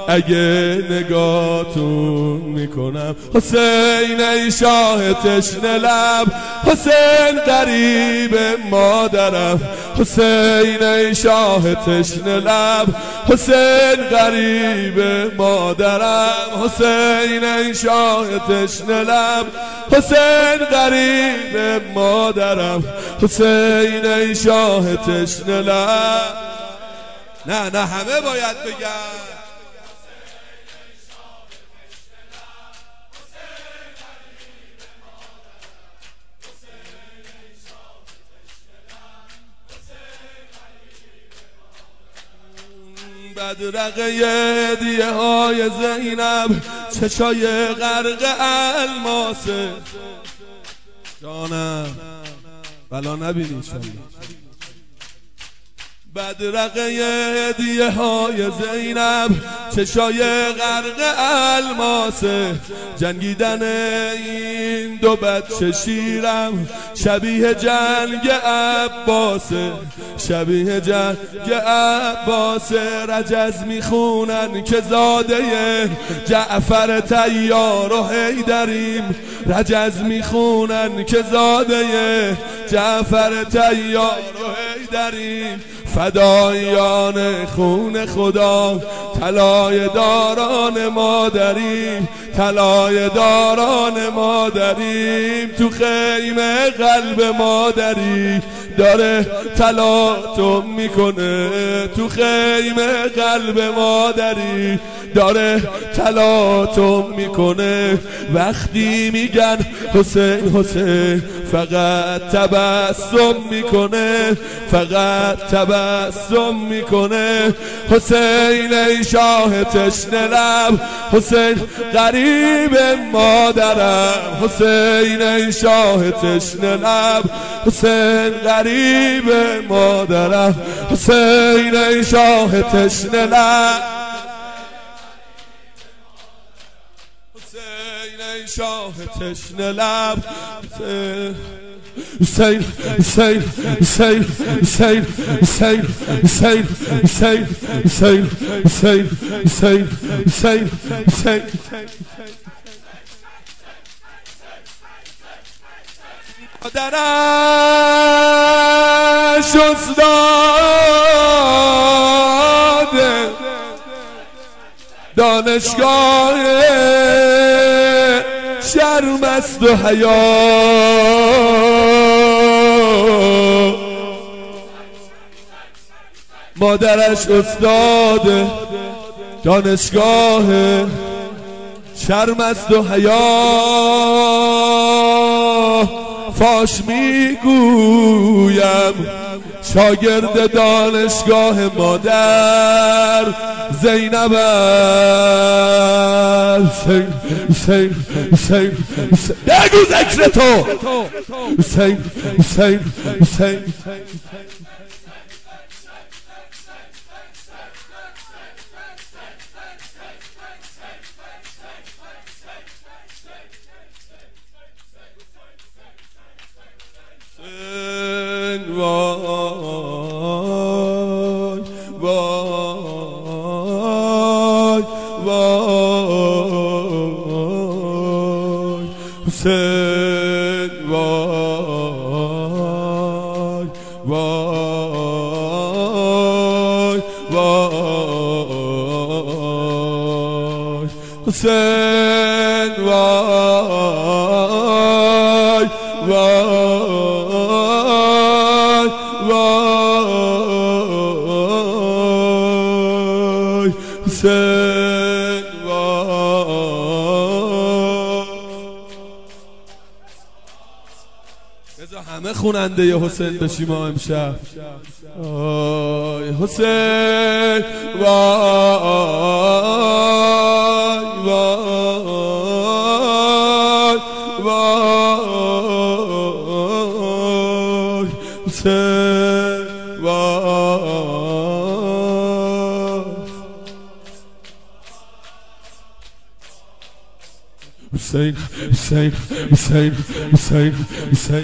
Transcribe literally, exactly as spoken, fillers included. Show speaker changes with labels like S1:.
S1: اگه نگاهتون میکنم. حسین ای شاه تشنه لب، حسین غریب مادرم. حسین ای شاه تشنه لب، حسین غریب مادرم. حسین ای شاه تشنه لب، حسین غریب مادرم. حسین ای شاه تشنه لب. نه نه همه باید بگن. بدرقه دیه های زینب، چشای غرق الماسه. جانم بلا نبینی انشالله. بدرقه دیه های زینب، چشای غرق الماسه. جنگیدن این دو بچه شیرم، شبیه جنگ عباسه. شبیه جنگ عباسه. رجز میخونن که زاده جعفر طیار و حیدریم. رجز میخونن که زاده جعفر طیار و حیدریم. فدایان خون خدا، طلای داران مادریم. طلای داران مادریم. تو خیمه قلب مادری داره تلاطم میکنه. تو خیمه قلب مادری داره تلاطم میکنه. وقتی میگن حسین حسین، فقط تبسم میکنه. فقط تبسم میکنه. حسین ای شاه تشنه لب، حسین غریب مادرم. حسین ای شاه تشنه لب، حسین غریب مادرم. حسین ای شاه تشنه لب، حسین ای شاه تشنه لب. حسین حسین حسین حسین حسین حسین حسین حسین حسین حسین حسین حسین مادرش استاد دانشگاه شرم است و حیا. مادرش استاد دانشگاه شرم است و حیا. فاش میگویم شاگرد دانشگاه مادر زینب است. حسین حسین حسین بگو ذکر تو. حسین حسین حسین وای وای وای حسین وای وای وای حسین وای وای وای حسین وای. بذار همه خوننده ی حسین بشیم ما امشب. آی حسین وای وای وای حسین وای. حسین حسین حسین حسین حسین